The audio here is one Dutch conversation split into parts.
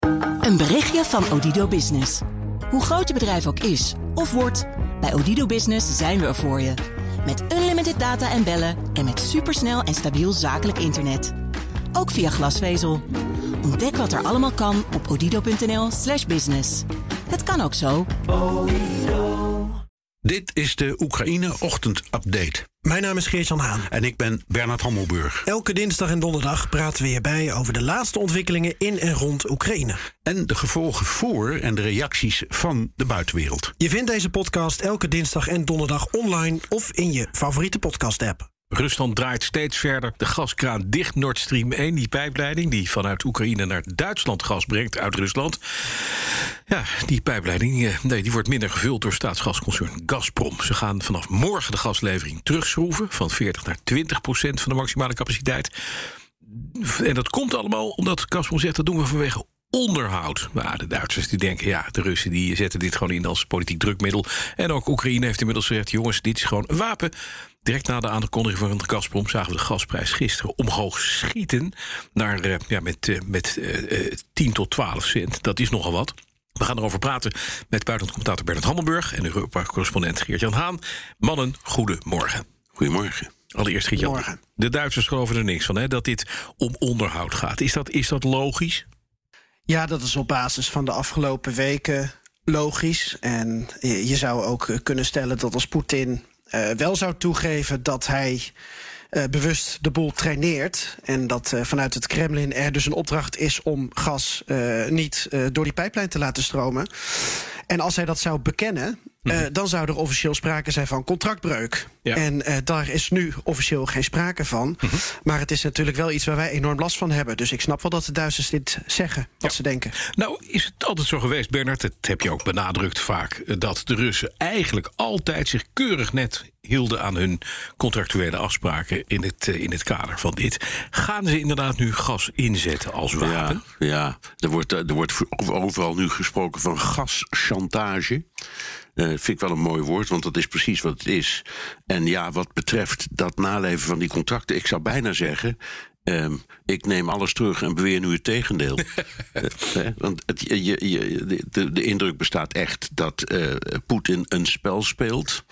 Een berichtje van Odido Business. Hoe groot je bedrijf ook is of wordt, bij Odido Business zijn we er voor je. Met unlimited data en bellen en met supersnel en stabiel zakelijk internet. Ook via glasvezel. Ontdek wat er allemaal kan op odido.nl/business. Het kan ook zo. Dit is de Oekraïne-ochtend-update. Mijn naam is Geert-Jan Haan. En ik ben Bernard Hammelburg. Elke dinsdag en donderdag praten we hierbij over de laatste ontwikkelingen in en rond Oekraïne. En de gevolgen voor en de reacties van de buitenwereld. Je vindt deze podcast elke dinsdag en donderdag online of in je favoriete podcast-app. Rusland draait steeds verder de gaskraan dicht. Nord Stream 1, die pijpleiding die vanuit Oekraïne naar Duitsland gas brengt uit Rusland. Ja, die pijpleiding die wordt minder gevuld door staatsgasconcern Gazprom. Ze gaan vanaf morgen de gaslevering terugschroeven van 40% naar 20% van de maximale capaciteit. En dat komt allemaal omdat Gazprom zegt dat doen we vanwege onderhoud. Maar de Duitsers die denken, ja, de Russen die zetten dit gewoon in als politiek drukmiddel. En ook Oekraïne heeft inmiddels gezegd, jongens, dit is gewoon een wapen. Direct na de aankondiging van de Gazprom zagen we de gasprijs gisteren omhoog schieten naar met 10 tot 12 cent. Dat is nogal wat. We gaan erover praten met buitenlandcommentator Bernard Hammelburg en Europa-correspondent Geert-Jan Haan. Mannen, goedemorgen. Goedemorgen. Allereerst Geert-Jan. De Duitsers geloven er niks van, hè, dat dit om onderhoud gaat. Is dat logisch? Ja, dat is op basis van de afgelopen weken logisch. En je zou ook kunnen stellen dat als Poetin wel zou toegeven dat hij bewust de boel traineert en dat vanuit het Kremlin er dus een opdracht is om gas niet door die pijplijn te laten stromen. En als hij dat zou bekennen, dan zou er officieel sprake zijn van contractbreuk. Ja. En daar is nu officieel geen sprake van. Maar het is natuurlijk wel iets waar wij enorm last van hebben. Dus ik snap wel dat de Duitsers dit zeggen, wat ze denken. Nou, is het altijd zo geweest, Bernard, dat heb je ook benadrukt vaak, dat de Russen eigenlijk altijd zich keurig net hielden aan hun contractuele afspraken in het kader van dit. Gaan ze inderdaad nu gas inzetten als wapen? Ja, er wordt overal nu gesproken van gaschantage. Vind ik wel een mooi woord, want dat is precies wat het is. En ja, wat betreft dat naleven van die contracten, ik zou bijna zeggen, ik neem alles terug en beweer nu het tegendeel. Want de indruk bestaat echt dat Poetin een spel speelt.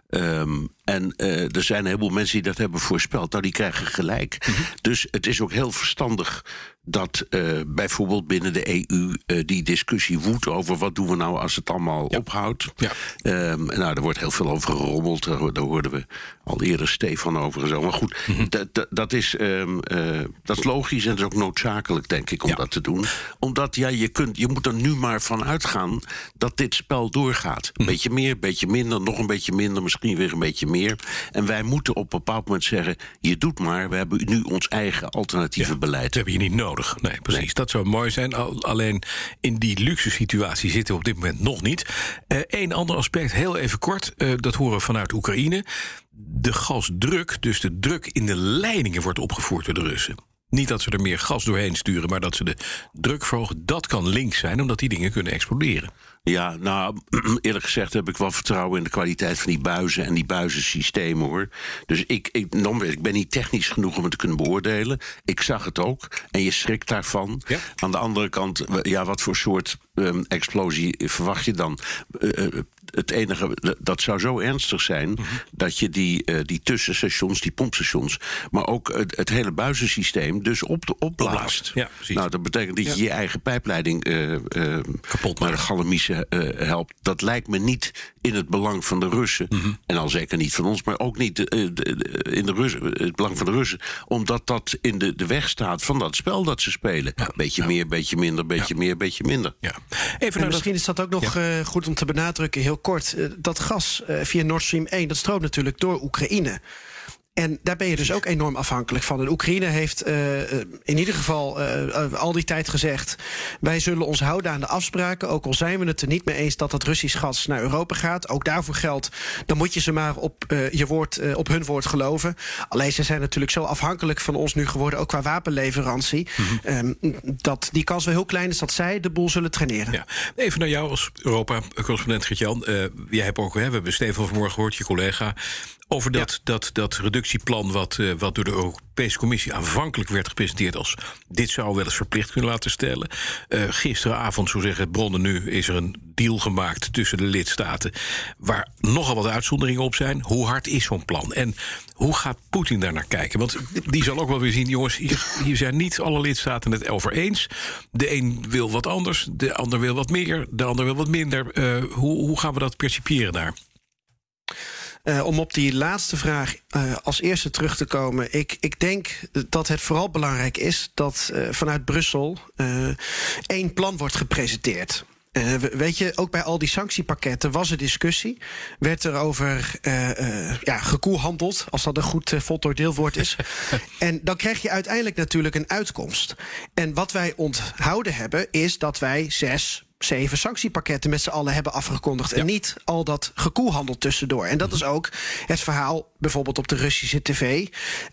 En er zijn een heleboel mensen die dat hebben voorspeld. Nou, die krijgen gelijk. Dus het is ook heel verstandig dat bijvoorbeeld binnen de EU die discussie woedt over wat doen we nou als het allemaal ophoudt. Ja. Nou, er wordt heel veel over gerommeld. Daar hoorden we al eerder Stefan over en zo. Maar goed, dat is logisch en dat is ook noodzakelijk, denk ik, om dat te doen. Omdat je moet er nu maar van uitgaan dat dit spel doorgaat. Een beetje meer, een beetje minder, nog een beetje minder, misschien weer een beetje meer. En wij moeten op een bepaald moment zeggen, je doet maar, we hebben nu ons eigen alternatieve beleid. Dat heb je niet nodig. Nee, precies. Nee. Dat zou mooi zijn. Alleen in die luxe situatie zitten we op dit moment nog niet. Eén ander aspect, heel even kort, dat horen we vanuit Oekraïne. De gasdruk, dus de druk in de leidingen, wordt opgevoerd door de Russen. Niet dat ze er meer gas doorheen sturen, maar dat ze de druk verhogen. Dat kan links zijn, omdat die dingen kunnen exploderen. Ja, nou, eerlijk gezegd heb ik wel vertrouwen in de kwaliteit van die buizen en die buizensystemen, hoor. Dus ik ben niet technisch genoeg om het te kunnen beoordelen. Ik zag het ook en je schrikt daarvan. Ja? Aan de andere kant, ja, wat voor soort explosie verwacht je dan? Het enige, dat zou zo ernstig zijn dat je die tussenstations, die pompstations, maar ook het hele buizensysteem dus opblaast. Ja, nou, dat betekent dat je je eigen pijpleiding kapot naar de galamiezen helpt. Dat lijkt me niet in het belang van de Russen. En al zeker niet van ons, maar ook niet in het belang van de Russen. Omdat dat in de weg staat van dat spel dat ze spelen. Ja, beetje meer, beetje minder, beetje meer, beetje minder. Ja. Even misschien is dat ook nog goed om te benadrukken, heel kort. Dat gas via Nord Stream 1, dat stroomt natuurlijk door Oekraïne. En daar ben je dus ook enorm afhankelijk van. En Oekraïne heeft in ieder geval al die tijd gezegd, wij zullen ons houden aan de afspraken, ook al zijn we het er niet mee eens dat Russisch gas naar Europa gaat. Ook daarvoor geldt, dan moet je ze maar op hun woord geloven. Alleen ze zijn natuurlijk zo afhankelijk van ons nu geworden, ook qua wapenleverantie, dat die kans wel heel klein is dat zij de boel zullen traineren. Ja. Even naar jou als Europa-correspondent, Gert-Jan. Jij hebt ook, we hebben Stefan vanmorgen gehoord, je collega, Over dat reductieplan wat door de Europese Commissie aanvankelijk werd gepresenteerd als dit zou wel eens verplicht kunnen laten stellen. Gisteravond, zo zeggen bronnen nu, is er een deal gemaakt tussen de lidstaten waar nogal wat uitzonderingen op zijn. Hoe hard is zo'n plan? En hoe gaat Poetin daar naar kijken? Want die zal ook wel weer zien, jongens, hier zijn niet alle lidstaten het over eens. De een wil wat anders, de ander wil wat meer, de ander wil wat minder. Hoe gaan we dat percipiëren daar? Om op die laatste vraag als eerste terug te komen. Ik denk dat het vooral belangrijk is dat vanuit Brussel 1 plan wordt gepresenteerd. Weet je, ook bij al die sanctiepakketten was er discussie. Werd er over gekoehandeld, als dat een goed voltooid deelwoord is. En dan krijg je uiteindelijk natuurlijk een uitkomst. En wat wij onthouden hebben, is dat wij 6, 7 sanctiepakketten met z'n allen hebben afgekondigd. Ja. En niet al dat gekoehandel tussendoor. En dat is ook het verhaal, bijvoorbeeld op de Russische tv.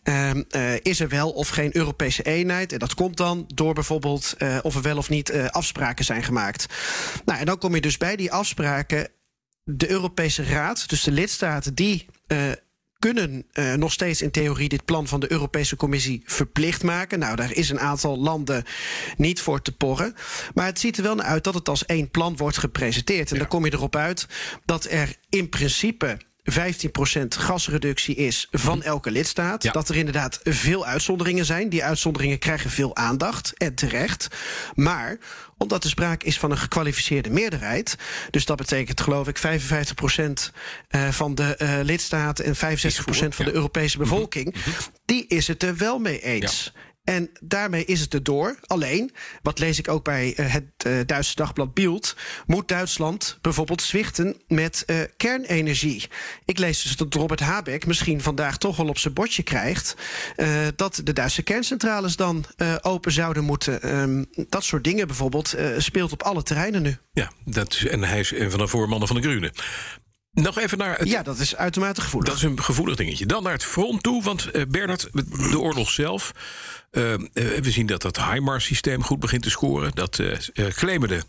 Is er wel of geen Europese eenheid? En dat komt dan door bijvoorbeeld of er wel of niet afspraken zijn gemaakt. Nou, en dan kom je dus bij die afspraken. De Europese Raad, dus de lidstaten, die kunnen nog steeds in theorie dit plan van de Europese Commissie verplicht maken. Nou, daar is een aantal landen niet voor te porren. Maar het ziet er wel naar uit dat het als 1 plan wordt gepresenteerd. En dan kom je erop uit dat er in principe 15% gasreductie is van elke lidstaat. Ja. Dat er inderdaad veel uitzonderingen zijn. Die uitzonderingen krijgen veel aandacht en terecht. Maar omdat er sprake is van een gekwalificeerde meerderheid, dus dat betekent geloof ik 55% van de lidstaten en 65% van de Europese bevolking, die is het er wel mee eens. Ja. En daarmee is het erdoor. Alleen, wat lees ik ook bij het Duitse dagblad Bild, moet Duitsland bijvoorbeeld zwichten met kernenergie. Ik lees dus dat Robert Habeck misschien vandaag toch wel op zijn bordje krijgt dat de Duitse kerncentrales dan open zouden moeten. Dat soort dingen bijvoorbeeld speelt op alle terreinen nu. Ja, en hij is een van de voormannen van de Groenen. Nog even naar ja, dat is uitermate gevoelig. Dat is een gevoelig dingetje. Dan naar het front toe, want Bernard, de oorlog zelf. We zien dat het HIMARS-systeem goed begint te scoren. Dat claimen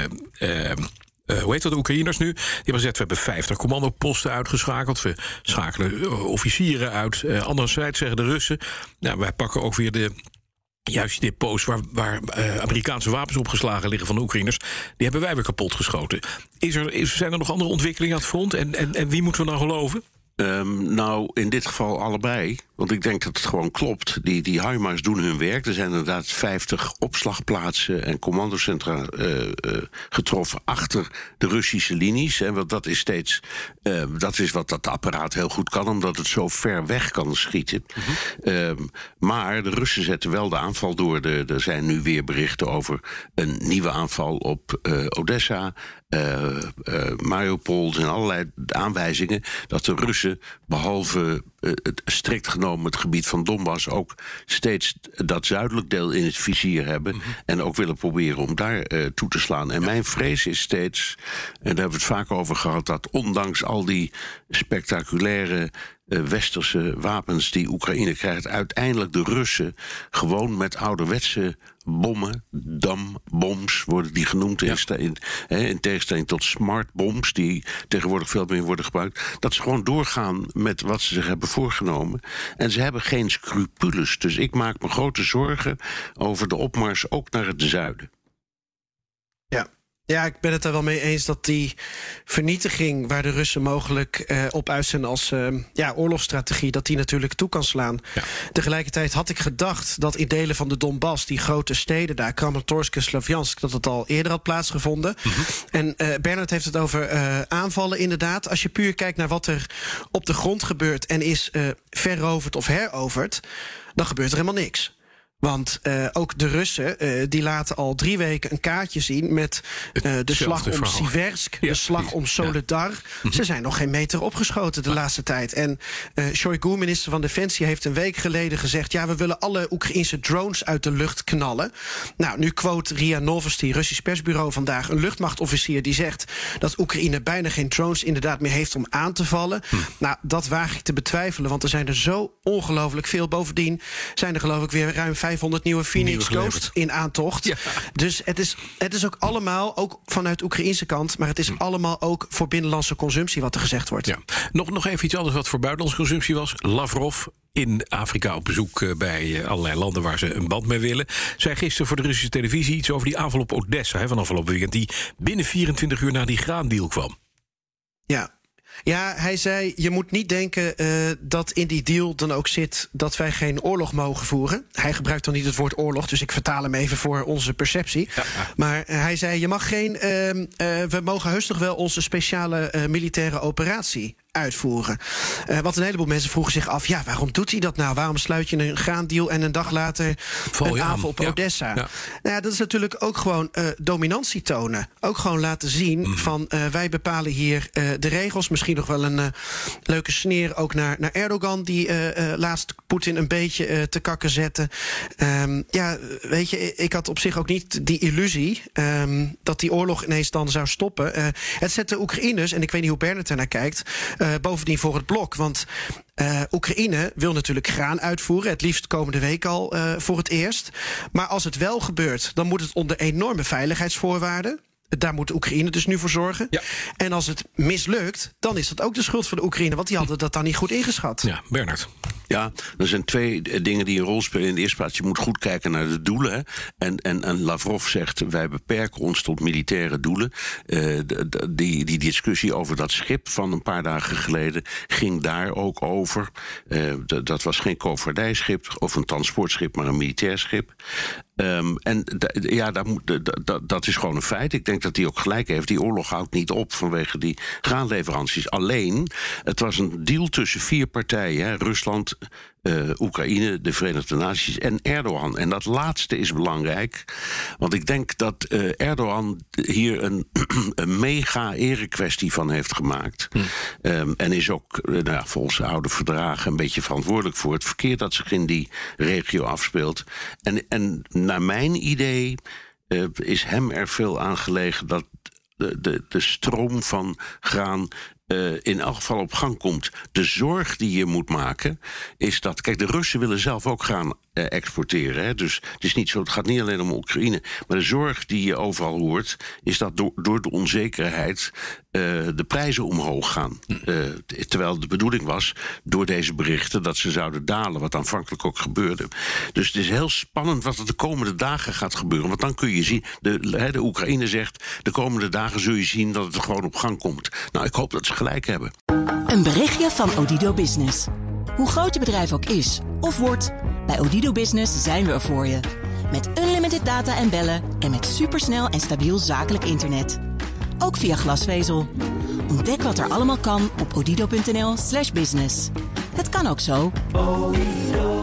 de Oekraïners nu. Die hebben gezegd, we hebben 50 commandoposten uitgeschakeld. We schakelen officieren uit. Anderzijds zeggen de Russen, nou, wij pakken ook weer juist die depots waar Amerikaanse wapens opgeslagen liggen van de Oekraïners, die hebben wij weer kapot geschoten. Zijn er nog andere ontwikkelingen aan het front? En wie moeten we nou geloven? Nou, in dit geval allebei. Want ik denk dat het gewoon klopt. Die HIMARS doen hun werk. Er zijn inderdaad 50 opslagplaatsen en commandocentra getroffen achter de Russische linies. En want dat is steeds, dat is wat dat apparaat heel goed kan, omdat het zo ver weg kan schieten. Maar de Russen zetten wel de aanval door. Er zijn nu weer berichten over een nieuwe aanval op Odessa, Mariupol. Er zijn allerlei aanwijzingen dat de Russen, behalve het strikt genomen het gebied van Donbass, ook steeds dat zuidelijk deel in het vizier hebben. En ook willen proberen om daar toe te slaan. En mijn vrees is steeds, en daar hebben we het vaak over gehad, dat ondanks al die spectaculaire westerse wapens die Oekraïne krijgt, uiteindelijk de Russen gewoon met ouderwetse bommen, dambombs worden die genoemd, in tegenstelling tot smartbombs die tegenwoordig veel meer worden gebruikt, dat ze gewoon doorgaan met wat ze zich hebben voorgenomen. En ze hebben geen scrupules. Dus ik maak me grote zorgen over de opmars ook naar het zuiden. Ja, ik ben het er wel mee eens dat die vernietiging waar de Russen mogelijk op uit zijn als oorlogsstrategie, dat die natuurlijk toe kan slaan. Ja. Tegelijkertijd had ik gedacht dat in delen van de Donbass, die grote steden daar, Kramatorsk en Slavjansk, dat het al eerder had plaatsgevonden. En Bernard heeft het over aanvallen inderdaad. Als je puur kijkt naar wat er op de grond gebeurt en is veroverd of heroverd, dan gebeurt er helemaal niks. Want ook de Russen die laten al 3 weken een kaartje zien met de slag om Siversk, de slag om Soledar. Ze zijn nog geen meter opgeschoten de laatste tijd. En Shoigu, minister van Defensie, heeft een week geleden gezegd, ja, we willen alle Oekraïnse drones uit de lucht knallen. Nou, nu quote RIA Novosti, Russisch persbureau, vandaag een luchtmachtofficier die zegt dat Oekraïne bijna geen drones inderdaad meer heeft om aan te vallen. Nou, dat waag ik te betwijfelen, want er zijn er zo ongelooflijk veel. Bovendien zijn er geloof ik weer ruim 500 nieuwe Phoenix Ghost in aantocht. Ja. Dus het is ook allemaal, ook vanuit de Oekraïnse kant, maar het is allemaal ook voor binnenlandse consumptie wat er gezegd wordt. Ja. Nog even iets anders wat voor buitenlandse consumptie was. Lavrov in Afrika op bezoek bij allerlei landen waar ze een band mee willen. Zei gisteren voor de Russische televisie iets over die aanval op Odessa van afgelopen weekend, die binnen 24 uur na die graandeal kwam. Ja, hij zei, je moet niet denken dat in die deal dan ook zit dat wij geen oorlog mogen voeren. Hij gebruikt dan niet het woord oorlog, dus ik vertaal hem even voor onze perceptie. Ja. Maar hij zei, je mag geen, we mogen heus nog wel onze speciale militaire operatie uitvoeren. Want een heleboel mensen vroegen zich af, ja, waarom doet hij dat nou? Waarom sluit je een graandeal en een dag later een aanval op Odessa? Ja. Nou ja, dat is natuurlijk ook gewoon dominantie tonen. Ook gewoon laten zien van wij bepalen hier de regels. Misschien nog wel een leuke sneer ook naar Erdogan, die laatst Poetin een beetje te kakken zette. Ja, weet je, ik had op zich ook niet die illusie dat die oorlog ineens dan zou stoppen. Het zet de Oekraïners, en ik weet niet hoe Bernard ernaar kijkt, bovendien voor het blok. Want Oekraïne wil natuurlijk graan uitvoeren. Het liefst komende week al voor het eerst. Maar als het wel gebeurt, dan moet het onder enorme veiligheidsvoorwaarden. Daar moet de Oekraïne dus nu voor zorgen. Ja. En als het mislukt, dan is dat ook de schuld van de Oekraïne. Want die hadden dat dan niet goed ingeschat. Ja, Bernard. Ja, er zijn twee dingen die een rol spelen. In de eerste plaats, je moet goed kijken naar de doelen. Hè. En Lavrov zegt, wij beperken ons tot militaire doelen. Die discussie over dat schip van een paar dagen geleden ging daar ook over. Dat was geen koopvaardijschip of een transportschip, maar een militair schip. Dat is gewoon een feit. Ik denk dat hij ook gelijk heeft. Die oorlog houdt niet op vanwege die graanleveranties. Alleen, het was een deal tussen 4 partijen. Hè. Rusland, Oekraïne, de Verenigde Naties en Erdogan. En dat laatste is belangrijk. Want ik denk dat Erdogan hier een mega erekwestie van heeft gemaakt. En is ook volgens de oude verdragen een beetje verantwoordelijk voor het verkeer dat zich in die regio afspeelt. En naar mijn idee is hem er veel aan gelegen dat de stroom van graan in elk geval op gang komt. De zorg die je moet maken is dat, kijk, de Russen willen zelf ook graan exporteren. Hè? Dus het is niet zo, het gaat niet alleen om Oekraïne. Maar de zorg die je overal hoort, is dat door de onzekerheid de prijzen omhoog gaan. Terwijl de bedoeling was, door deze berichten, dat ze zouden dalen, wat aanvankelijk ook gebeurde. Dus het is heel spannend wat er de komende dagen gaat gebeuren. Want dan kun je zien, de Oekraïne zegt, de komende dagen zul je zien dat het er gewoon op gang komt. Nou, ik hoop dat ze gelijk hebben. Een berichtje van Odido Business. Hoe groot je bedrijf ook is of wordt, bij Odido Business zijn we er voor je. Met unlimited data en bellen en met supersnel en stabiel zakelijk internet. Ook via glasvezel. Ontdek wat er allemaal kan op odido.nl/business. Het kan ook zo.